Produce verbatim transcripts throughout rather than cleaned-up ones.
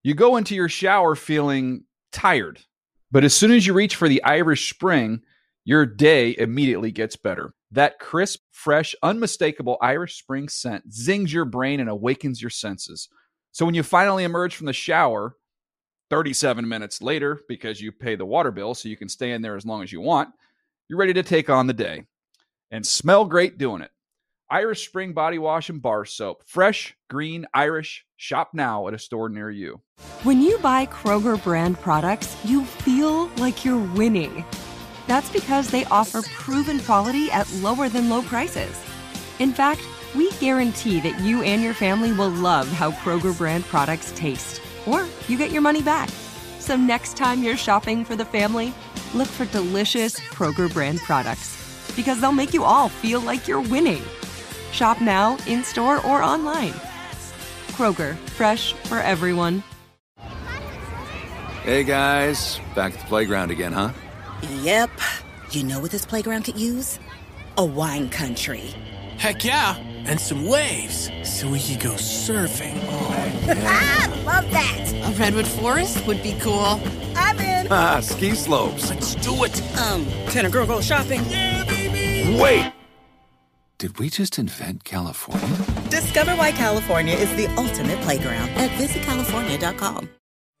You go into your shower feeling tired, but as soon as you reach for the Irish Spring, your day immediately gets better. That crisp, fresh, unmistakable Irish Spring scent zings your brain and awakens your senses. So when you finally emerge from the shower, thirty-seven minutes later, because you pay the water bill so you can stay in there as long as you want, you're ready to take on the day. And smell great doing it. Irish Spring Body Wash and Bar Soap. Fresh, green, Irish. Shop now at a store near you. When you buy Kroger brand products, you feel like you're winning. That's because they offer proven quality at lower than low prices. In fact, we guarantee that you and your family will love how Kroger brand products taste, or you get your money back. So next time you're shopping for the family, look for delicious Kroger brand products, because they'll make you all feel like you're winning. Shop now, in-store, or online. Kroger, fresh for everyone. Hey guys, back at the playground again, huh? Yep. You know what this playground could use? A wine country. Heck yeah, and some waves so we could go surfing. Oh, yeah. Ah, love that. A redwood forest would be cool. I'm in. Ah, ski slopes. Let's do it. Um, can a girl go shopping? Yeah, baby. Wait! Did we just invent California? Discover why California is the ultimate playground at visit california dot com.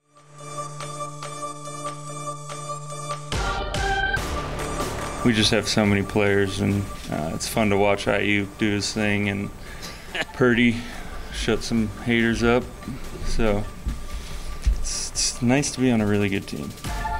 We just have so many players, and uh, it's fun to watch I U do his thing, and Purdy shut some haters up. So it's, it's nice to be on a really good team.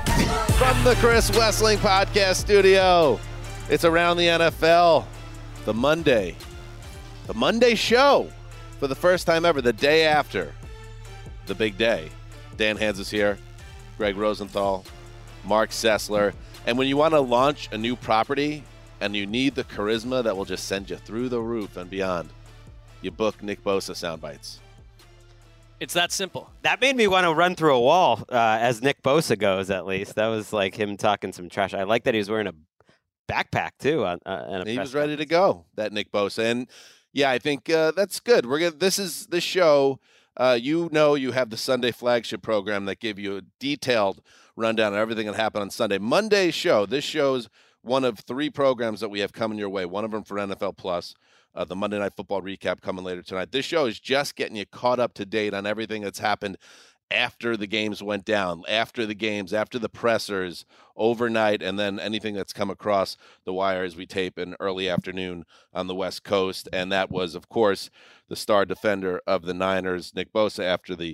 From the Chris Wessling Podcast Studio, it's Around the N F L, the Monday, the Monday show for the first time ever, the day after the big day. Dan Hanzus is here, Greg Rosenthal, Mark Sessler. And when you want to launch a new property and you need the charisma that will just send you through the roof and beyond, you book Nick Bosa Soundbites. It's that simple. That made me want to run through a wall, uh, as Nick Bosa goes, at least. That was like him talking some trash. I like that he was wearing a backpack, too. On, uh, and he was ready to go, that Nick Bosa. And, yeah, I think uh, that's good. We're gonna, This is the show. Uh, you know you have the Sunday flagship program that give you a detailed rundown of everything that happened on Sunday. Monday's show, this show's one of three programs that we have coming your way, one of them for N F L Plus, uh, the Monday Night Football recap coming later tonight. This show is just getting you caught up to date on everything that's happened after the games went down, after the games, after the pressers, overnight, and then anything that's come across the wire as we tape in early afternoon on the West Coast. And that was, of course, the star defender of the Niners, Nick Bosa, after the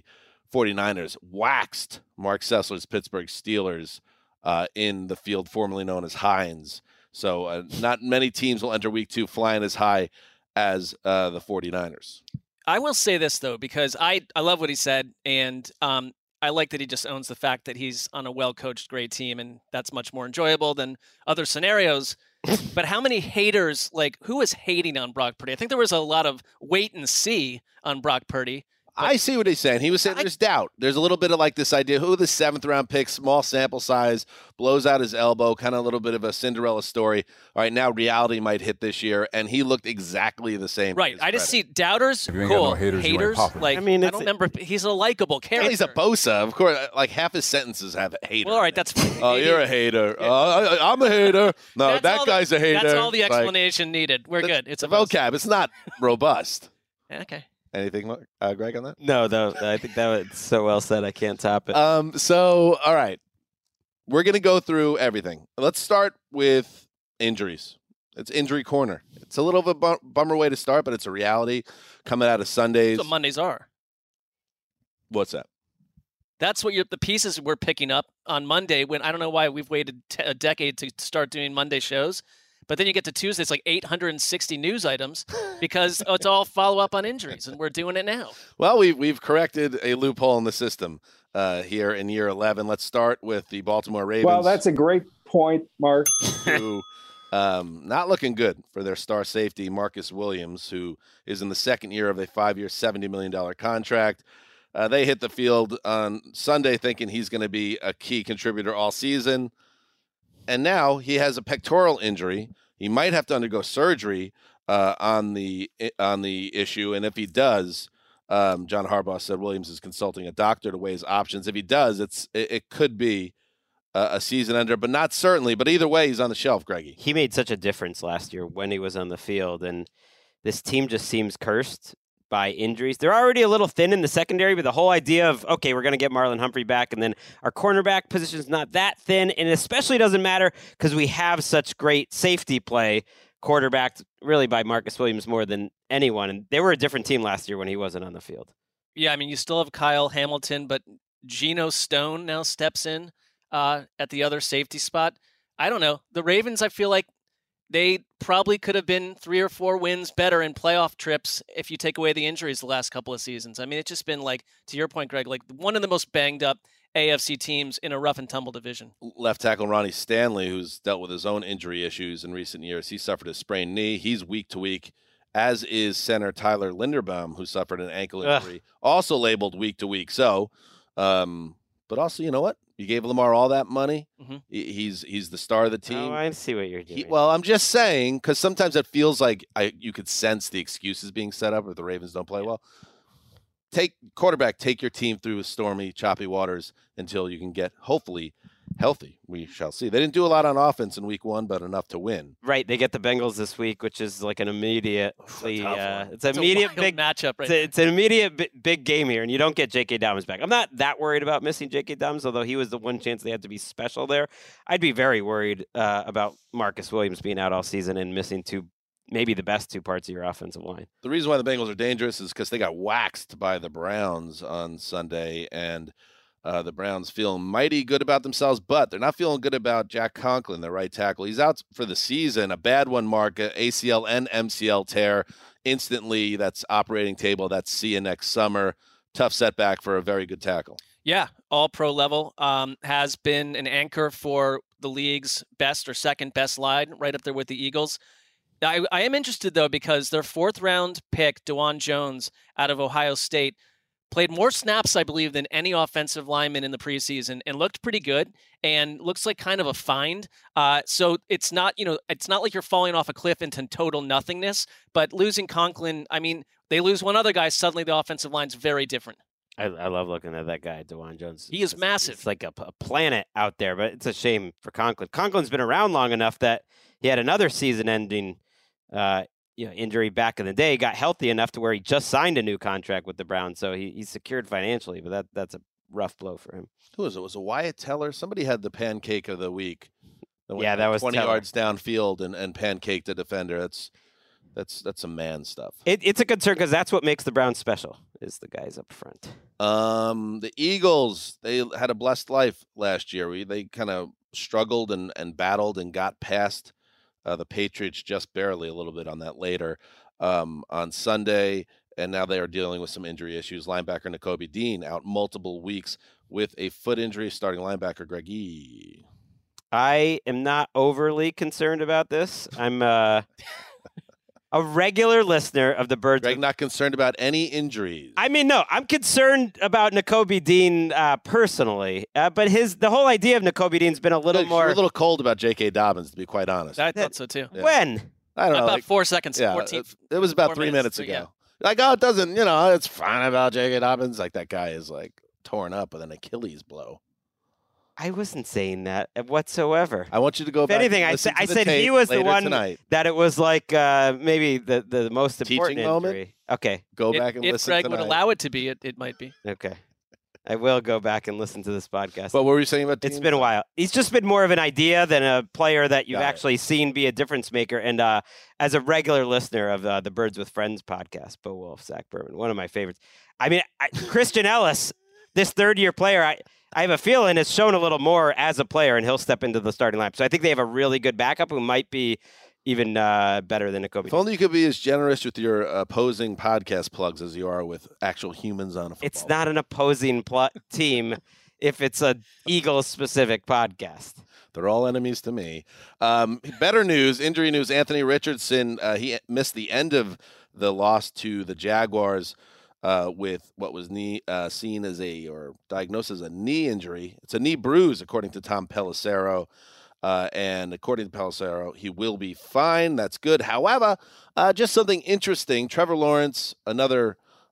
49ers waxed Mark Sessler's Pittsburgh Steelers uh, in the field formerly known as Heinz. So uh, not many teams will enter week two flying as high as uh, the 49ers. I will say this, though, because I, I love what he said, and um, I like that he just owns the fact that he's on a well-coached, great team, and that's much more enjoyable than other scenarios. But how many haters, like, who is hating on Brock Purdy? I think there was a lot of wait and see on Brock Purdy. But I see what he's saying. He was saying there's I, doubt. There's a little bit of like this idea, who the seventh round pick, small sample size, blows out his elbow, kind of a little bit of a Cinderella story. All right, now reality might hit this year, and he looked exactly the same. Right. I just see doubters, if you ain't cool. got no haters, haters like, I mean, I don't remember. He's a likable character. Yeah, he's a Bosa. Of course, like half his sentences have hater. Well, all right, that's fine. Oh, you're a hater. Yeah. Uh, I, I'm a hater. No, that's that guy's the, a hater. That's all the explanation like, needed. We're the, good. It's a a vocab. It's not robust. Okay. Anything, uh, Greg, on that? No, though. I think that was so well said. I can't top it. Um. So, all right, we're gonna go through everything. Let's start with injuries. It's injury corner. It's a little of a bum- bummer way to start, but it's a reality coming out of Sundays. That's what Mondays are. What's that? That's what you're, the pieces we're picking up on Monday. When I don't know why we've waited t- a decade to start doing Monday shows. But then you get to Tuesday, it's like eight hundred sixty news items because it's all follow-up on injuries, and we're doing it now. Well, we've, we've corrected a loophole in the system uh, here in year eleven. Let's start with the Baltimore Ravens. Well, that's a great point, Mark. who, um, not looking good for their star safety, Marcus Williams, who is in the second year of a five-year, seventy million dollars contract. Uh, they hit the field on Sunday thinking he's going to be a key contributor all season. And now he has a pectoral injury. He might have to undergo surgery uh, on the on the issue, and if he does, Um, John Harbaugh said Williams is consulting a doctor to weigh his options. If he does, it's it, it could be a, a season ender, but not certainly. But either way, he's on the shelf, Greggy. He made such a difference last year when he was on the field, and this team just seems cursed by injuries. They're already a little thin in the secondary, but the whole idea of, okay, we're going to get Marlon Humphrey back, and then our cornerback position is not that thin, and it especially doesn't matter because we have such great safety play, quarterbacked really by Marcus Williams more than anyone. And they were a different team last year when he wasn't on the field. Yeah, I mean, you still have Kyle Hamilton, but Geno Stone now steps in uh, at the other safety spot. I don't know. The Ravens, I feel like they probably could have been three or four wins better in playoff trips if you take away the injuries the last couple of seasons. I mean, it's just been like, to your point, Greg, like one of the most banged up A F C teams in a rough and tumble division. Left tackle Ronnie Stanley, who's dealt with his own injury issues in recent years, he suffered a sprained knee. He's week to week, as is center Tyler Linderbaum, who suffered an ankle injury, Ugh. also labeled week to week. So, um, but also, you know what? You gave Lamar all that money. Mm-hmm. He's he's the star of the team. Oh, I see what you're doing. He, well, I'm just saying, because sometimes it feels like I you could sense the excuses being set up if the Ravens don't play yeah. well. Take quarterback, take your team through stormy, choppy waters until you can get, hopefully, healthy. We shall see. They didn't do a lot on offense in week one, but enough to win. Right. They get the Bengals this week, which is like an immediate, uh, it's an it's immediate big matchup. Right it's, a, it's an immediate b- big game here, and you don't get J K. Dobbins back. I'm not that worried about missing J K. Dobbins, although he was the one chance they had to be special there. I'd be very worried uh, about Marcus Williams being out all season and missing two. Maybe the best two parts of your offensive line. The reason why the Bengals are dangerous is because they got waxed by the Browns on Sunday, and uh, the Browns feel mighty good about themselves, but they're not feeling good about Jack Conklin, their right tackle. He's out for the season, a bad one, Mark, A C L and M C L tear. Instantly, that's operating table. That's see you next summer. Tough setback for a very good tackle. Yeah, all pro level. Um, has been an anchor for the league's best or second best line, right up there with the Eagles. I, I am interested, though, because their fourth-round pick, DeJuan Jones, out of Ohio State, played more snaps, I believe, than any offensive lineman in the preseason and looked pretty good and looks like kind of a find. Uh, so it's not, you know, it's not like you're falling off a cliff into total nothingness, but losing Conklin, I mean, they lose one other guy, suddenly the offensive line's very different. I, I love looking at that guy, DeJuan Jones. He is it's, massive. It's like a, a planet out there, but it's a shame for Conklin. Conklin's been around long enough that he had another season-ending Uh, you know, injury back in the day, got healthy enough to where he just signed a new contract with the Browns, so he, he's secured financially, but that that's a rough blow for him. Who was it? Was it Wyatt Teller? Somebody had the pancake of the week. That yeah, that was twenty Teller. yards downfield and, and pancaked the defender. That's that's that's some man stuff. It, it's a concern because that's what makes the Browns special, is the guys up front. Um, the Eagles, they had a blessed life last year. We they kind of struggled and, and battled and got past Uh, the Patriots just barely a little bit on that later um, on Sunday, and now they are dealing with some injury issues. Linebacker Nakobe Dean out multiple weeks with a foot injury. Starting linebacker Greg E. I am not overly concerned about this. I'm uh, a regular listener of the Birds. Greg, not concerned about any injuries. I mean, no, I'm concerned about Nakobe Dean uh, personally, uh, but his the whole idea of Nakobe Dean's been a little You're more a little cold about J K. Dobbins, to be quite honest. I thought so too. Yeah. When? I don't know. About like, four seconds. Yeah, fourteen, it, it was about three minutes, minutes ago. Yeah. Like, oh, it doesn't, you know, it's fine about J K. Dobbins. Like, that guy is like torn up with an Achilles blow. I wasn't saying that whatsoever. I want you to go if back. anything, and I, sa- I the said he was the one tonight. that it was like uh, maybe the, the most important Teaching moment? injury. Okay. Go If, back and if listen Greg tonight. would allow it to be, it, it might be. Okay. I will go back and listen to this podcast. But what were you saying about It's teams? been a while. He's just been more of an idea than a player that you've Got it. actually seen be a difference maker. And uh, as a regular listener of uh, the Birds with Friends podcast, Bo Wolf, Zach Berman, one of my favorites. I mean, I, Christian Ellis, this third-year player, I, I have a feeling has shown a little more as a player, and he'll step into the starting lineup. So I think they have a really good backup who might be even uh, better than Nakobe. If only you could be as generous with your opposing podcast plugs as you are with actual humans on a football. It's not an opposing pl- team if it's a Eagles-specific podcast. They're all enemies to me. Um, better news, injury news, Anthony Richardson, uh, he missed the end of the loss to the Jaguars uh, with what was knee uh, seen as a, or diagnosed as a knee injury. It's a knee bruise, according to Tom Pelissero. Uh, and according to Pelissero, he will be fine. That's good. However, uh, just something interesting. Trevor Lawrence, another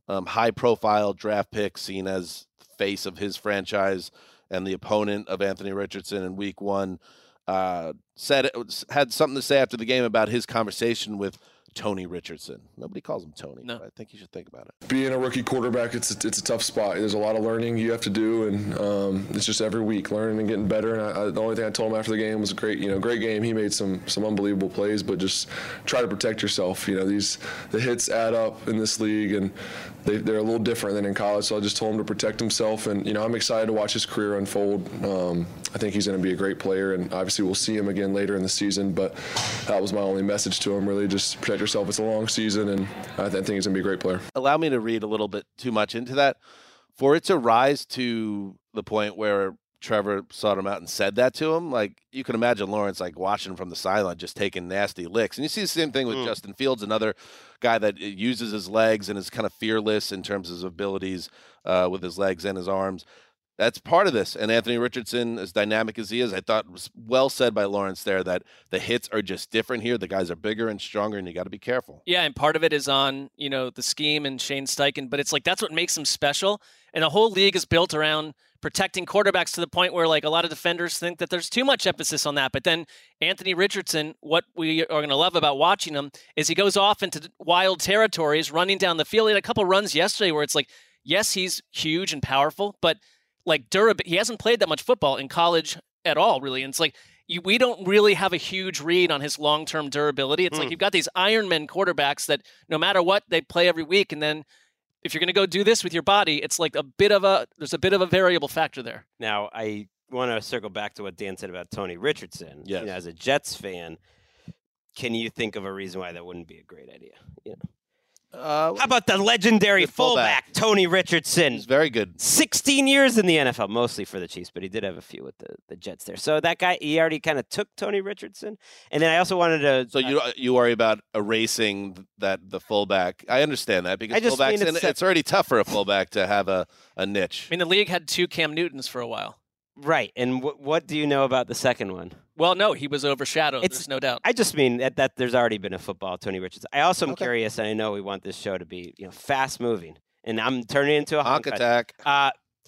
um, high-profile draft pick seen as the face of his franchise and the opponent of Anthony Richardson in week one, uh, said it was, had something to say after the game about his conversation with Tony Richardson. Nobody calls him Tony, no. But I think you should think about it. Being a rookie quarterback, it's a, it's a tough spot. There's a lot of learning you have to do, and um, it's just every week learning and getting better. And I, I, the only thing I told him after the game was a great, you know, great game. He made some some unbelievable plays, but just try to protect yourself. You know, these the hits add up in this league, and they, they're a little different than in college. So I just told him to protect himself, and you know, I'm excited to watch his career unfold. Um, I think he's going to be a great player, and obviously we'll see him again later in the season. But that was my only message to him: really, just protect yourself. It's a long season, and I think he's going to be a great player. Allow me to read a little bit too much into that. For it to rise to the point where Trevor sought him out and said that to him, like you can imagine Lawrence like watching from the sideline, just taking nasty licks. And you see the same thing with mm. Justin Fields, another guy that uses his legs and is kind of fearless in terms of his abilities uh, with his legs and his arms. That's part of this. And Anthony Richardson, as dynamic as he is, I thought was well said by Lawrence there that the hits are just different here. The guys are bigger and stronger, and you got to be careful. Yeah, and part of it is on, you know, the scheme and Shane Steichen, but it's like that's what makes him special. And the whole league is built around protecting quarterbacks to the point where like a lot of defenders think that there's too much emphasis on that. But then Anthony Richardson, what we are going to love about watching him is he goes off into wild territories running down the field. He had a couple runs yesterday where it's like, yes, he's huge and powerful, but like durability, he hasn't played that much football in college at all, really. And it's like you, we don't really have a huge read on his long-term durability. It's mm. like you've got these Ironman quarterbacks that no matter what, they play every week. And then if you're going to go do this with your body, it's like a bit of a, there's a bit of a variable factor there. Now, I want to circle back to what Dan said about Tony Richardson. Yes. You know, as a Jets fan, can you think of a reason why that wouldn't be a great idea? You know? Uh, How about the legendary the fullback, fullback, Tony Richardson? He's very good. sixteen years in the N F L, mostly for the Chiefs, but he did have a few with the, the Jets there. So that guy, he already kind of took Tony Richardson. And then I also wanted to... So you uh, you worry about erasing that the fullback. I understand that because fullbacks, mean it's, it's already tough for a fullback to have a, a niche. I mean, the league had two Cam Newtons for a while. Right. And w- what do you know about the second one? Well, no, he was overshadowed. It's, There's no doubt. I just mean that, that there's already been a football Tony Richardson. I also am okay. curious, and I know we want this show to be, you know, fast moving, and I'm turning into a honk attack. Uh,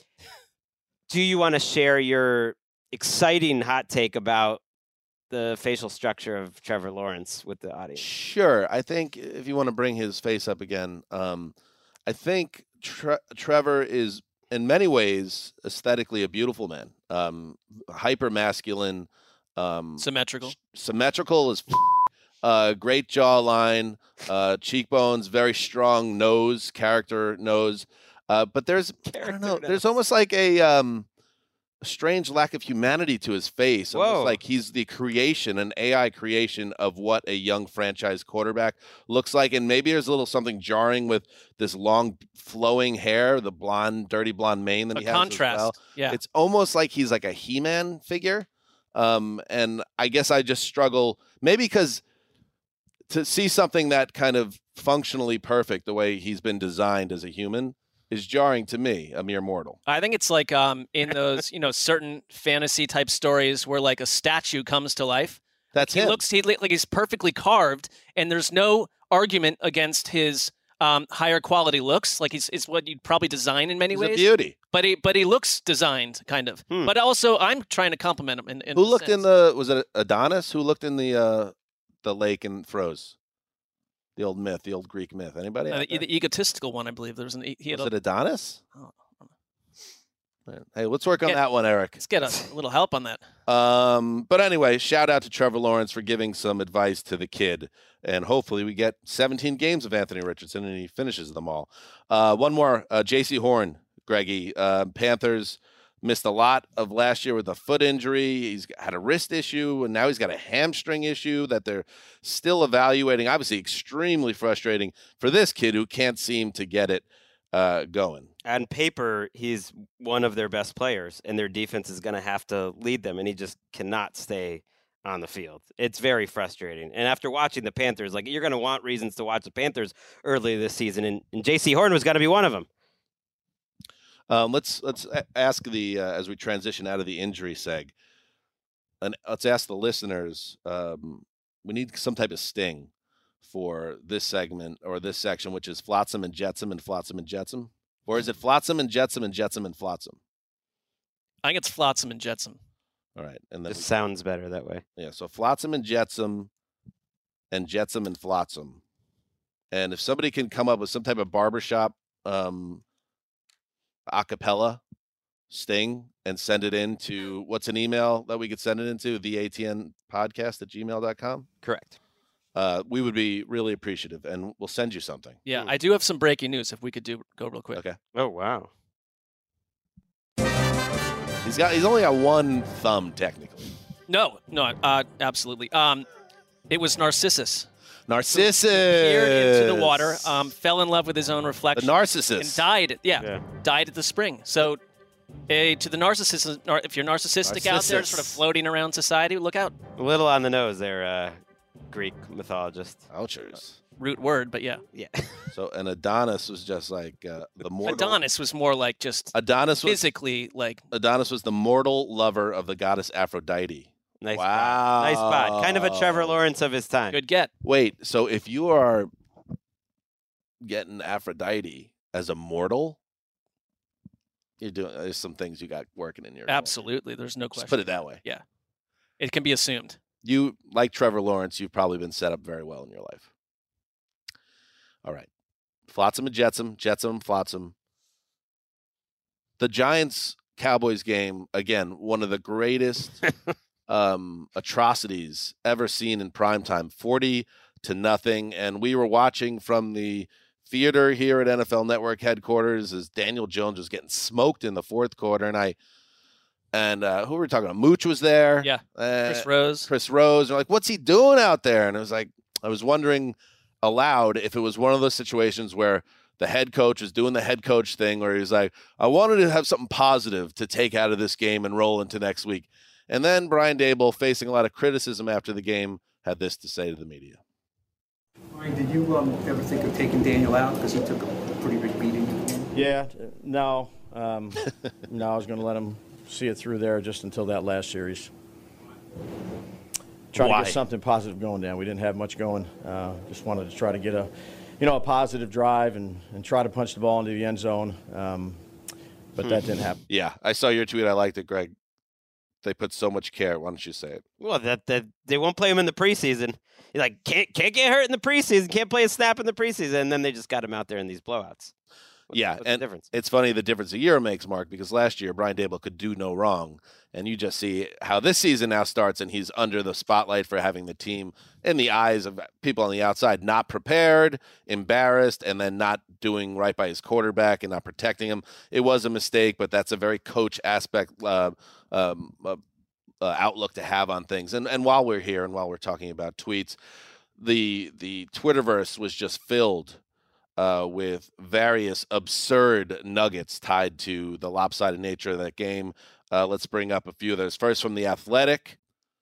do you want to share your exciting hot take about the facial structure of Trevor Lawrence with the audience? Sure. I think if you want to bring his face up again, um, I think Tre- Trevor is in many ways aesthetically a beautiful man, um, hyper masculine. Um, symmetrical, sh- symmetrical is uh, great jawline, uh, cheekbones, very strong nose, character nose. Uh, but there's, character I don't know, nose. There's almost like a, um, a strange lack of humanity to his face. Almost Whoa. Like he's the creation, an A I creation of what a young franchise quarterback looks like. And maybe there's a little something jarring with this long flowing hair, the blonde, dirty blonde mane that a he has contrast. as well. Yeah. It's almost like he's like a He-Man figure. Um, and I guess I just struggle, maybe because to see something that kind of functionally perfect the way he's been designed as a human is jarring to me, a mere mortal. I think it's like um, in those, you know, certain fantasy type stories where like a statue comes to life. That's like, he him. looks he, like he's perfectly carved, and there's no argument against his um, higher quality looks. Like he's it's what you'd probably design in many he's ways. A beauty. But he but he looks designed kind of. Hmm. But also I'm trying to compliment him. In, in Who looked sense. in the was it Adonis? Who looked in the uh, the lake and froze? The old myth, the old Greek myth. Anybody? Uh, the, the egotistical one, I believe. There was an. He had was a, it Adonis? Oh, hey, let's work on get, that one, Eric. Let's get a, a little help on that. Um, but anyway, shout out to Trevor Lawrence for giving some advice to the kid, and hopefully we get seventeen games of Anthony Richardson and he finishes them all. Uh, one more, uh, J C Horn, Greggy. Uh, Panthers missed a lot of last year with a foot injury. He's had a wrist issue, and now he's got a hamstring issue that they're still evaluating. Obviously, extremely frustrating for this kid who can't seem to get it uh, going. On paper, he's one of their best players, and their defense is going to have to lead them, and he just cannot stay on the field. It's very frustrating. And after watching the Panthers, like you're going to want reasons to watch the Panthers early this season, and, and J C Horn was going to be one of them. Um, let's let's ask the uh, as we transition out of the injury seg, and let's ask the listeners. Um, we need some type of sting for this segment or this section, which is Flotsam and Jetsam and Flotsam and Jetsam? Or is it Flotsam and Jetsam and Jetsam and Flotsam? I think it's Flotsam and Jetsam. All right. And then This sounds better that way. Yeah, so Flotsam and Jetsam and Jetsam and Flotsam. And if somebody can come up with some type of barbershop um, a cappella sting and send it in to, what's an email that we could send it into? The A T N podcast at gmail dot com? Correct. Uh, we would be really appreciative, and we'll send you something. Yeah, I do have some breaking news if we could do go real quick. Okay. Oh, wow. He's got. He's only got one thumb, technically. No, no, uh, absolutely. Um, it was Narcissus. Narcissus. Peered into the water, um, fell in love with his own reflection. The Narcissus. And died, yeah, Yeah. died at the spring. So a, to the narcissist, nar- if you're narcissistic out there, Narcissus. sort of floating around society, look out. A little on the nose there, uh, Greek mythologist. Ouchers. Root word, but yeah. Yeah. So, and Adonis was just like uh, the mortal. Adonis was more like just Adonis was physically like. Adonis was the mortal lover of the goddess Aphrodite. Nice Wow. spot. Nice spot. Kind of a Trevor Lawrence of his time. Good get. Wait, so if you are getting Aphrodite as a mortal, you're doing there's some things you got working in your life. Absolutely, there's no question. Just put it that way. Yeah, it can be assumed. You, like Trevor Lawrence, you've probably been set up very well in your life. All right. Flotsam and Jetsam, Jetsam and Flotsam. The Giants-Cowboys game, again, one of the greatest um, atrocities ever seen in primetime, forty to nothing. And we were watching from the theater here at N F L Network headquarters as Daniel Jones was getting smoked in the fourth quarter. And I, and uh, who were we talking about? Mooch was there. Yeah. Uh, Chris Rose. Chris Rose. They're like, what's he doing out there? And it was like, I was wondering aloud if it was one of those situations where the head coach was doing the head coach thing where he's like, I wanted to have something positive to take out of this game and roll into next week. And then Brian Daboll, facing a lot of criticism after the game, had this to say to the media. Brian, did you um, ever think of taking Daniel out because he took a pretty big beating? Yeah, no. Um, no, I was going to let him see it through there just until that last series. Trying Why? to get something positive going down. We didn't have much going. Uh, just wanted to try to get a, you know, a positive drive and, and try to punch the ball into the end zone. Um, but that didn't happen. Yeah, I saw your tweet. I liked it, Greg. They put so much care. Why don't you say it? Well, that, that they won't play him in the preseason. He's like, can't can't get hurt in the preseason. Can't play a snap in the preseason. And then they just got him out there in these blowouts. What's, yeah, what's and the difference? It's funny the difference a year makes, Mark, because last year Brian Daboll could do no wrong, and you just see how this season now starts, and he's under the spotlight for having the team in the eyes of people on the outside not prepared, embarrassed, and then not doing right by his quarterback and not protecting him. It was a mistake, but that's a very coach aspect uh, um, uh, uh, outlook to have on things. And and while we're here and while we're talking about tweets, the the Twitterverse was just filled Uh, with various absurd nuggets tied to the lopsided nature of that game. Uh, let's bring up a few of those. First, from The Athletic.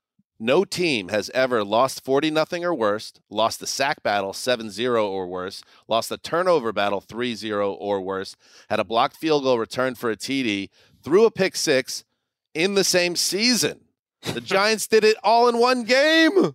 No team has ever lost forty nothing or worse, lost the sack battle seven zero or worse, lost the turnover battle three zero or worse, had a blocked field goal returned for a T D, threw a pick six in the same season. The Giants did it all in one game.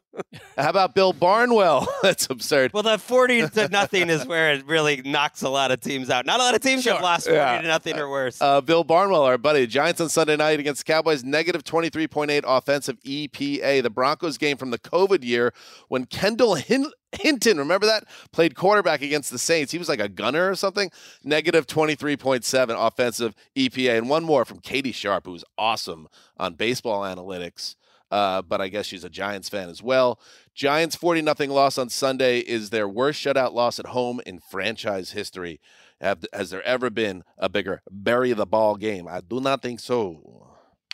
How about Bill Barnwell? That's absurd. Well, that forty to nothing is where it really knocks a lot of teams out. Not a lot of teams Sure. have lost forty Yeah. to nothing or worse. Uh, Bill Barnwell, our buddy. Giants on Sunday night against the Cowboys, negative twenty-three point eight offensive E P A. The Broncos game from the COVID year when Kendall Hin- Hinton, remember that? Played quarterback against the Saints. He was like a gunner or something. Negative twenty-three point seven offensive E P A. And one more from Katie Sharp, who was awesome on baseball analytics. Uh, but I guess she's a Giants fan as well. Giants' forty nothing loss on Sunday is their worst shutout loss at home in franchise history. Have, has there ever been a bigger bury-the-ball game? I do not think so.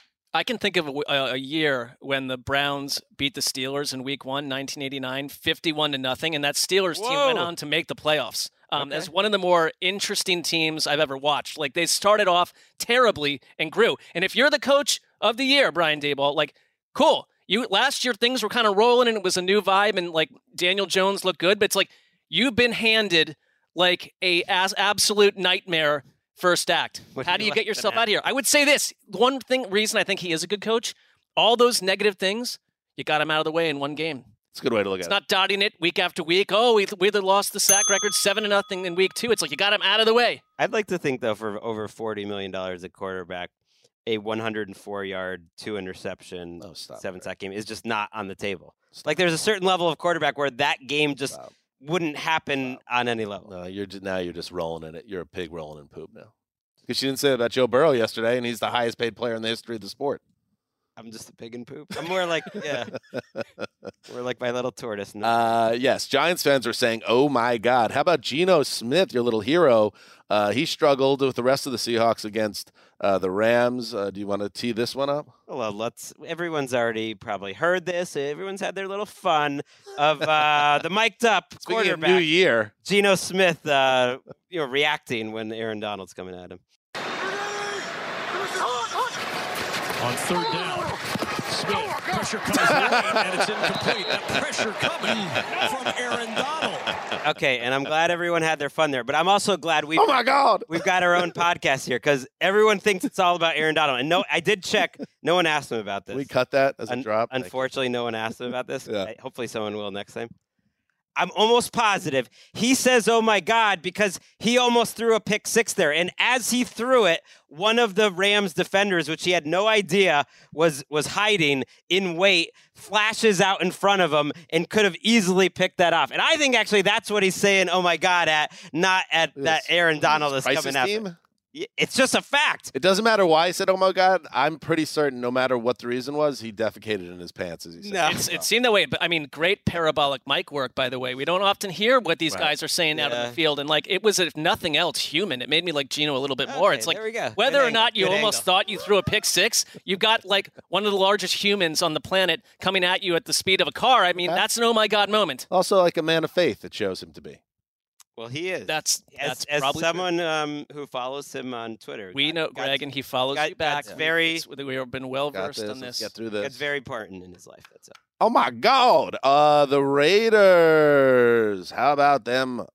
I can think of a, a year when the Browns beat the Steelers in Week One, nineteen eighty-nine, fifty-one to nothing, and that Steelers team went Whoa. on to make the playoffs. Um, Okay. As one of the more interesting teams I've ever watched. Like they started off terribly and grew. And if you're the coach of the year, Brian Daboll, like cool. You last year things were kind of rolling and it was a new vibe and like Daniel Jones looked good, but it's like you've been handed like a as absolute nightmare first act. What How do do you you like get yourself that? out of here? I would say this one thing reason I think he is a good coach. All those negative things, you got him out of the way in one game. It's a good way to look It's at it. not dotting it week after week. Oh, we, we either lost the sack record seven to nothing in week two. It's like you got him out of the way. I'd like to think, though, for over forty million dollars at quarterback, a one hundred four yard, two interception, Oh, stop seven it. sack game is just not on the table. Like there's a certain level of quarterback where that game just Stop. wouldn't happen on any level. No, you're just, now you're just rolling in it. You're a pig rolling in poop now. Because you didn't say that about Joe Burrow yesterday, and he's the highest paid player in the history of the sport. I'm just a pig and poop. I'm more like, yeah, we're like my little tortoise. No. Uh, yes, Giants fans are saying, oh, my God. How about Geno Smith, your little hero? Uh, he struggled with the rest of the Seahawks against uh, the Rams. Uh, do you want to tee this one up? Well, let's. Everyone's already probably heard this. Everyone's had their little fun of uh, the mic'd up Speaking of quarterback, New Year. Geno Smith, uh, you know, reacting when Aaron Donald's coming at him. On third down, Smith, pressure comes late, and it's incomplete. That pressure coming from Aaron Donald. Okay, and I'm glad everyone had their fun there, but I'm also glad we. Oh my God, we've got our own podcast here because everyone thinks it's all about Aaron Donald, and no, I did check. No one asked him about this. We cut that as a Un- drop. Unfortunately, no one asked him about this. Yeah. I- Hopefully, someone will next time. I'm almost positive he says, oh, my God, because he almost threw a pick six there. And as he threw it, one of the Rams defenders, which he had no idea was was hiding in wait, flashes out in front of him and could have easily picked that off. And I think actually that's what he's saying, oh, my God, at, not at that Aaron Donald is Price's coming at team? him. It's just a fact. It doesn't matter why he said, oh, my God. I'm pretty certain no matter what the reason was, he defecated in his pants, as he said. No. It's, it seemed that way, but I mean, great parabolic mic work, by the way. We don't often hear what these Right. guys are saying out Yeah. on the field, and like it was, if nothing else, human. It made me like Geno a little bit more. Okay, It's like there we go. whether Good or angle. not you Good almost angle. thought you threw a pick six, you got like one of the largest humans on the planet coming at you at the speed of a car. I mean, Okay. that's an oh my God moment. Also, like a man of faith, it shows him to be. Well, he is. That's as, that's as probably someone um, who follows him on Twitter. we got- know got- Greg, and he follows got- you back. got very- It's- we have been well Got versed this. on Let's this. get through That's this. very important in his life. That's all. Oh, my God. Uh, the Raiders. How about them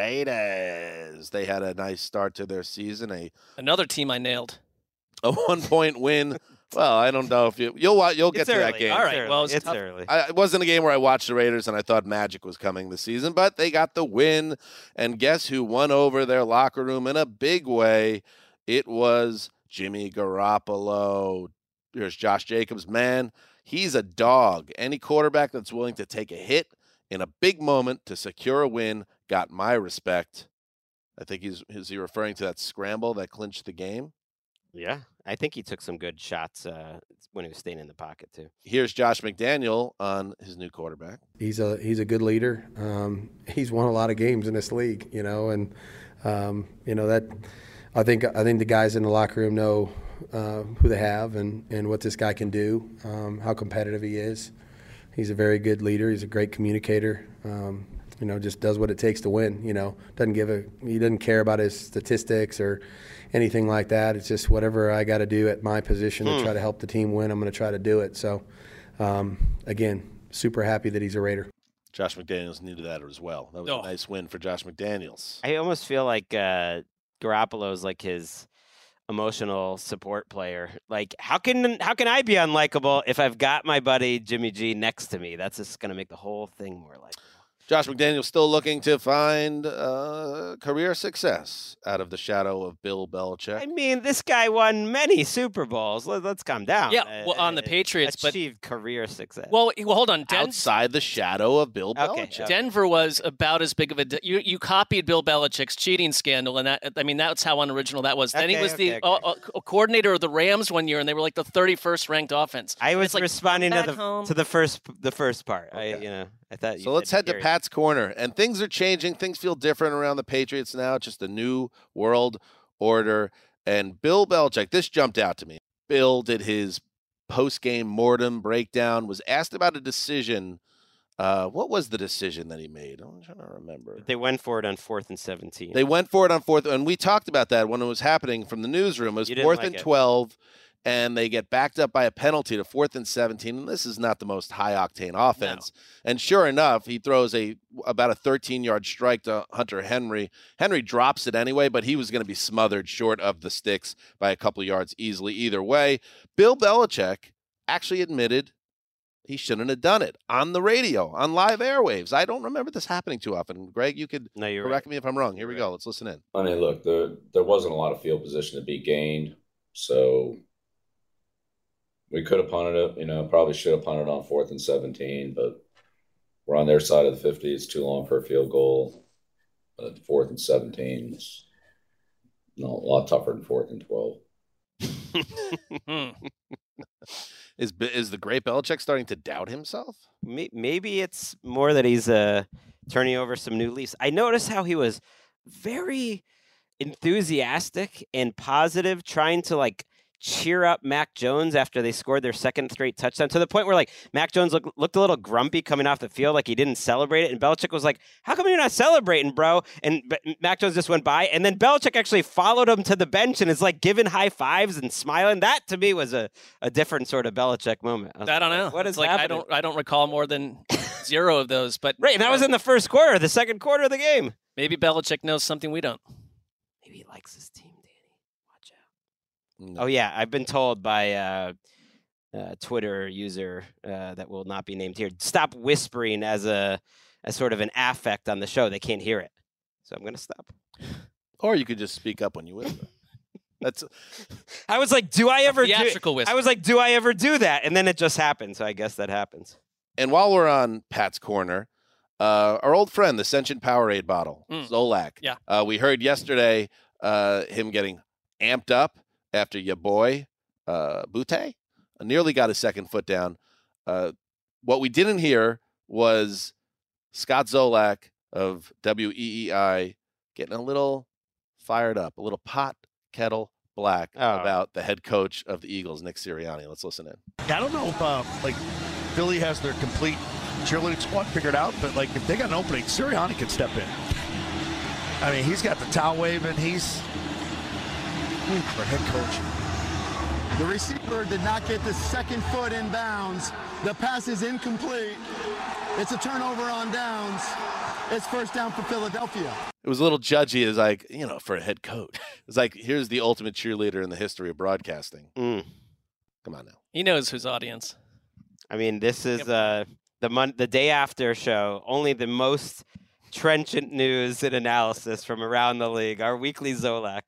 Raiders? They had a nice start to their season, a, Another team I nailed. a one-point win. Well, I don't know if you you'll wa- you'll get It's to early. that game. All right, It's well, early. it's it's tough. early. I, it wasn't a game where I watched the Raiders and I thought magic was coming this season, but they got the win. And guess who won over their locker room in a big way? It was Jimmy Garoppolo. Here's Josh Jacobs. Man, he's a dog. Any quarterback that's willing to take a hit in a big moment to secure a win got my respect. I think he's is he referring to that scramble that clinched the game? Yeah, I think he took some good shots uh, when he was staying in the pocket too. Here's Josh McDaniel on his new quarterback. He's a he's a good leader. Um, he's won a lot of games in this league, you know, and um, you know that I think I think the guys in the locker room know uh, who they have and, and what this guy can do, um, how competitive he is. He's a very good leader. He's a great communicator. Um, you know, just does what it takes to win. You know, doesn't give a he doesn't care about his statistics or anything like that. It's just whatever I got to do at my position Hmm. to try to help the team win. I'm going to try to do it. So, um, again, super happy that he's a Raider. Josh McDaniels needed that as well. That was Oh. a nice win for Josh McDaniels. I almost feel like uh, Garoppolo is like his emotional support player. Like, how can how can I be unlikable if I've got my buddy Jimmy G next to me? That's just going to make the whole thing more likable. Josh McDaniels still looking to find uh, career success out of the shadow of Bill Belichick. I mean, this guy won many Super Bowls. Let, let's calm down. Yeah, well, on the Uh, Patriots, but achieved career success. well, well, hold on. Den- Outside the shadow of Bill Okay, Belichick. okay. Denver was about as big of a de- you. You copied Bill Belichick's cheating scandal, and that I mean that's how unoriginal that was. Then he Okay, was the okay, uh, okay. uh, coordinator of the Rams one year, and they were like the thirty-first ranked offense. I was It's like, responding to come the back home. to the first the first part. I Okay. you know I thought. You So let's said head to period. Pat's corner. And things are changing. Things feel different around the Patriots now. It's just a new world order. And Bill Belichick, this jumped out to me. Bill did his post-game mortem breakdown, was asked about a decision. Uh, what was the decision that he made? I'm trying to remember. They went for it on fourth and seventeen. They went for it on fourth, and we talked about that when it was happening from the newsroom. It was You didn't fourth like and it. twelve, and they get backed up by a penalty to fourth and seventeen. And this is not the most high-octane offense. And sure enough, he throws a about a thirteen-yard strike to Hunter Henry. Henry drops it anyway, but he was going to be smothered short of the sticks by a couple yards easily either way. Bill Belichick actually admitted he shouldn't have done it on the radio, on live airwaves. I don't remember this happening too often. Greg, you could no, you're correct right. me if I'm wrong. Here we go. Let's listen in. I mean, look, there, there wasn't a lot of field position to be gained, so we could have punted it. You know, probably should have punted on fourth and seventeen, but we're on their side of the fifty. It's too long for a field goal. Uh, fourth and seventeen is no, a lot tougher than fourth and twelve. Is is the great Belichick starting to doubt himself? Maybe it's more that he's uh, turning over some new leaves. I noticed how he was very enthusiastic and positive, trying to like cheer up Mac Jones after they scored their second straight touchdown, to the point where like Mac Jones look, looked a little grumpy coming off the field, like he didn't celebrate it. And Belichick was like, "How come you're not celebrating, bro?" And B- Mac Jones just went by, and then Belichick actually followed him to the bench and is like giving high fives and smiling. That to me was a, a different sort of Belichick moment. I, I don't know. Like, what is it's like happening? I don't I don't recall more than zero of those. But right, and that was in the first quarter, the second quarter of the game. Maybe Belichick knows something we don't. Maybe he likes his team. Oh, yeah. I've been told by uh, a Twitter user uh, that will not be named here, stop whispering as a as sort of an affect on the show. They can't hear it. So I'm going to stop. Or you could just speak up when you whisper. That's. I was like, do I ever theatrical do whisper. I was like, do I ever do that? And then it just happened. So I guess that happens. And while we're on Pat's Corner, uh, our old friend, the Sentient Powerade bottle, Mm. Zolak. Yeah. Uh, we heard yesterday uh, him getting amped up after your boy, uh, Butte, nearly got his second foot down. Uh, what we didn't hear was Scott Zolak of W E E I getting a little fired up, a little pot kettle black Oh. about the head coach of the Eagles, Nick Sirianni. Let's listen in. I don't know if uh, like Philly has their complete cheerleading squad figured out, but like if they got an opening, Sirianni can step in. I mean, he's got the towel waving. He's for head coach. The receiver did not get the second foot in bounds. The pass is incomplete. It's a turnover on downs. It's first down for Philadelphia. It was a little judgy as like, you know, for a head coach. It's like, here's the ultimate cheerleader in the history of broadcasting. Mm. Come on now. He knows whose audience. I mean, this is uh, the mon- the day after show. Only the most trenchant news and analysis from around the league. Our weekly Zolak.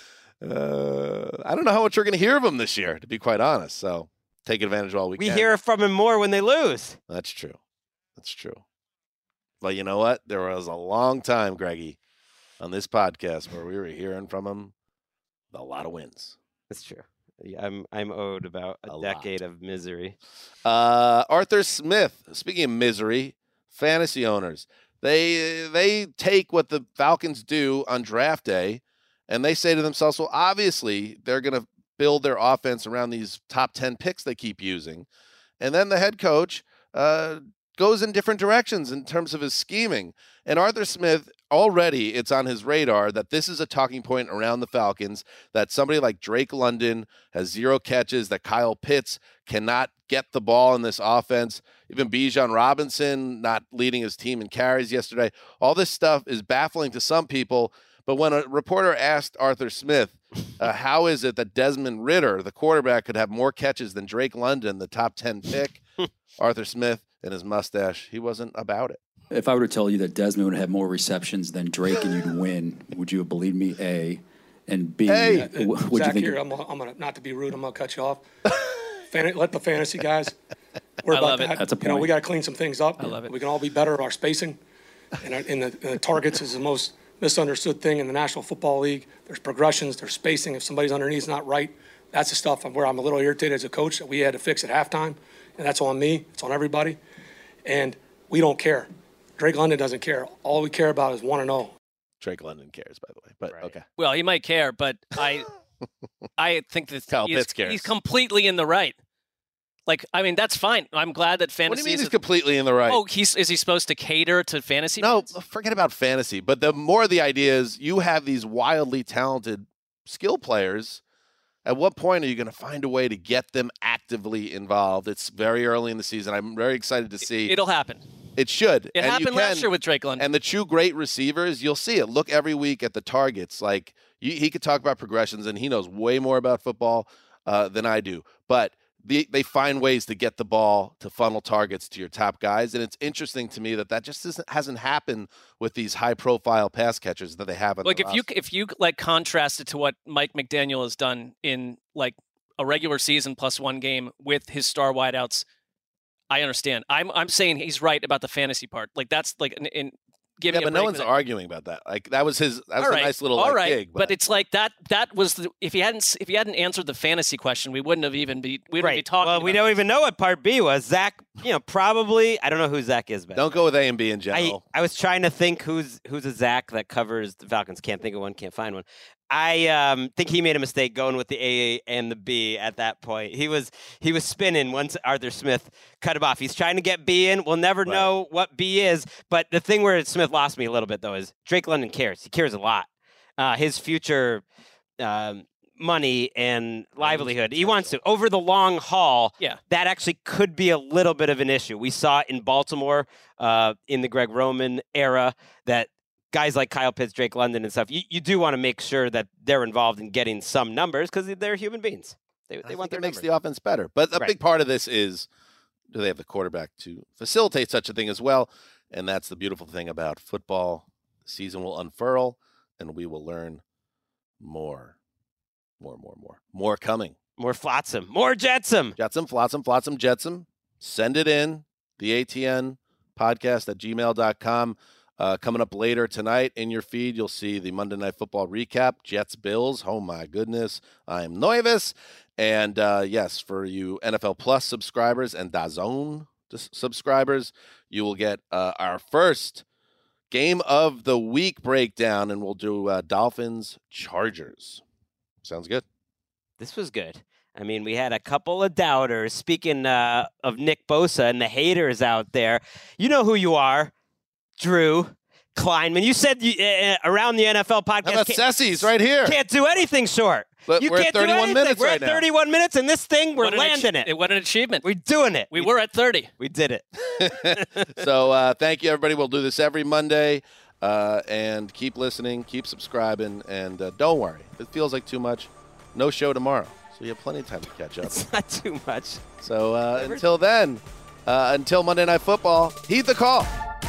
Uh, I don't know how much we're going to hear of him this year, to be quite honest. So take advantage while we, We can. hear from him more when they lose. That's true. That's true. But you know what? There was a long time, Greggy, on this podcast where we were hearing from him with a lot of wins. That's true. Yeah, I'm I'm owed about a, A decade of misery. Uh, Arthur Smith, speaking of misery, fantasy owners, they they take what the Falcons do on draft day, and they say to themselves, well, obviously they're going to build their offense around these top ten picks they keep using. And then the head coach uh, goes in different directions in terms of his scheming. And Arthur Smith, already it's on his radar that this is a talking point around the Falcons, that somebody like Drake London has zero catches, that Kyle Pitts cannot get the ball in this offense. Even Bijan Robinson not leading his team in carries yesterday. All this stuff is baffling to some people. But when a reporter asked Arthur Smith, uh, how is it that Desmond Ridder, the quarterback, could have more catches than Drake London, the top ten pick, Arthur Smith and his mustache, he wasn't about it. If I were to tell you that Desmond would have more receptions than Drake and you'd win, would you have believed me? A, and B, Hey. uh, w- would Zach, you think? here, I'm, I'm gonna not to be rude. I'm gonna cut you off. Fan, let the fantasy guys. We're I about love it. that. That's a You know, point. we got to clean some things up. I love it. We can all be better at our spacing. And our- in the, in the targets is the most misunderstood thing in the National Football League. There's progressions. There's spacing. If somebody's underneath is not right, that's the stuff where I'm a little irritated as a coach that we had to fix at halftime, and that's on me. It's on everybody, and we don't care. Drake London doesn't care. All we care about is one and zero. Drake London cares, by the way. But okay. Well, he might care, but I, I think that Kyle he's, Pitts cares. he's completely in the right. Like, I mean, that's fine. I'm glad that fantasy. What do you mean is he's a- completely in the right? Oh, he's is he supposed to cater to fantasy? No, fans? forget about fantasy. But the more the idea is you have these wildly talented skill players. At what point are you going to find a way to get them actively involved? It's very early in the season. I'm very excited to see. It'll happen. It should. It And you happened last can- year with Drake London. And the two great receivers, you'll see it. Look every week at the targets. Like you, he could talk about progressions, and he knows way more about football uh, than I do. But the, they find ways to get the ball to funnel targets to your top guys. And it's interesting to me that that just isn't, hasn't happened with these high profile pass catchers that they have. On like the if you, if you like contrast it to what Mike McDaniel has done in like a regular season plus one game with his star wideouts, I understand. I'm, I'm saying he's right about the fantasy part. Like that's like in, in yeah, but no one's arguing about that. Like that was his. That was right. a nice little All like, right. gig. But. but it's like that. That was the, if he hadn't if he hadn't answered the fantasy question, we wouldn't have even be we wouldn't right. be talking. Well, about we don't even know what part B was. Zach, you know, probably I don't know who Zach is, but don't go with A and B in general. I, I was trying to think who's who's a Zach that covers the Falcons. Can't think of one. Can't find one. I um, think he made a mistake going with the A and the B at that point. He was he was spinning once Arthur Smith cut him off. He's trying to get B in. We'll never right. know what B is. But the thing where Smith lost me a little bit, though, is Drake London cares. He cares a lot. Uh, his future um, money and livelihood. He wants to. Over the long haul, yeah. that actually could be a little bit of an issue. We saw it in Baltimore uh, in the Greg Roman era that guys like Kyle Pitts, Drake London and stuff, you, you do want to make sure that they're involved in getting some numbers because they're human beings. They, they I want think their it makes numbers. the offense better. But a right. big part of this is, do they have the quarterback to facilitate such a thing as well? And that's the beautiful thing about football. The season will unfurl, and we will learn more. More, more, more. More coming. More flotsam. More jetsam. Jetsam, flotsam, flotsam, jetsam. Send it in. The A T N podcast at gmail dot com. Uh, coming up later tonight in your feed, you'll see the Monday Night Football recap, Jets Bills. Oh, my goodness. I'm Noivus. And, uh, yes, for you N F L Plus subscribers and DAZN subscribers, you will get uh, our first game of the week breakdown, and we'll do uh, Dolphins Chargers. Sounds good. This was good. I mean, we had a couple of doubters. Speaking uh, of Nick Bosa and the haters out there, you know who you are. Drew Kleinman. You said you, uh, around the N F L podcast. How about Sessy's right here? Can't do anything short. But you we're can't at thirty-one do anything. minutes We're right at now. thirty-one minutes, and this thing, we're what landing ach- it. What an achievement. We're doing it. We, we were at thirty. We did it. So uh, thank you, everybody. We'll do this every Monday. Uh, and keep listening, keep subscribing, and uh, don't worry. If it feels like too much, no show tomorrow. So you have plenty of time to catch up. It's not too much. So uh, until then, uh, until Monday Night Football, heed the call.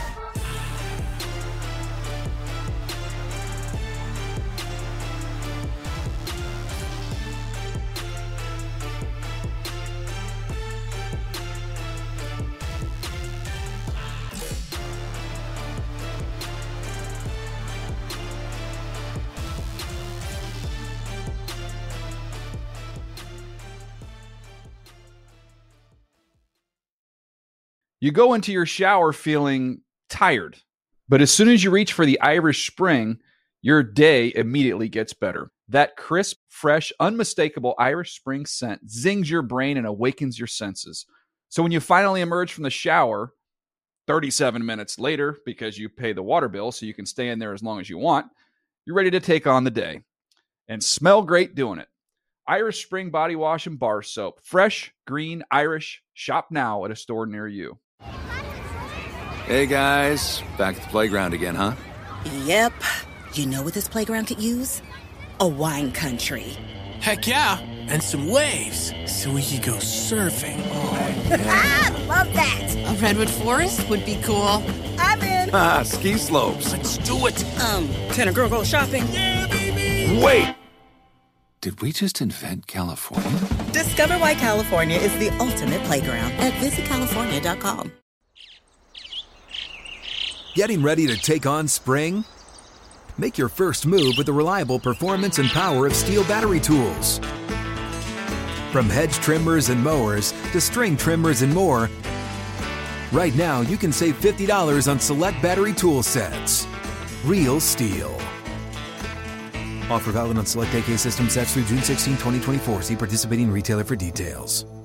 You go into your shower feeling tired, but as soon as you reach for the Irish Spring, your day immediately gets better. That crisp, fresh, unmistakable Irish Spring scent zings your brain and awakens your senses. So when you finally emerge from the shower, thirty-seven minutes later, because you pay the water bill so you can stay in there as long as you want, you're ready to take on the day and smell great doing it. Irish Spring Body Wash and Bar Soap. Fresh, green, Irish. Shop now at a store near you. Hey, guys. Back at the playground again, huh? Yep. You know what this playground could use? A wine country. Heck yeah. And some waves so we could go surfing. Oh, Ah, love that. A redwood forest would be cool. I'm in. Ah, ski slopes. let's do it. Um, can a girl go shopping? Yeah, baby. Wait! Did we just invent California? Discover why California is the ultimate playground at visit california dot com. Getting ready to take on spring? Make your first move with the reliable performance and power of Steel battery tools. From hedge trimmers and mowers to string trimmers and more, right now you can save fifty dollars on select battery tool sets. Real Steel. Offer valid on select A K system sets through June sixteenth, twenty twenty-four. See participating retailer for details.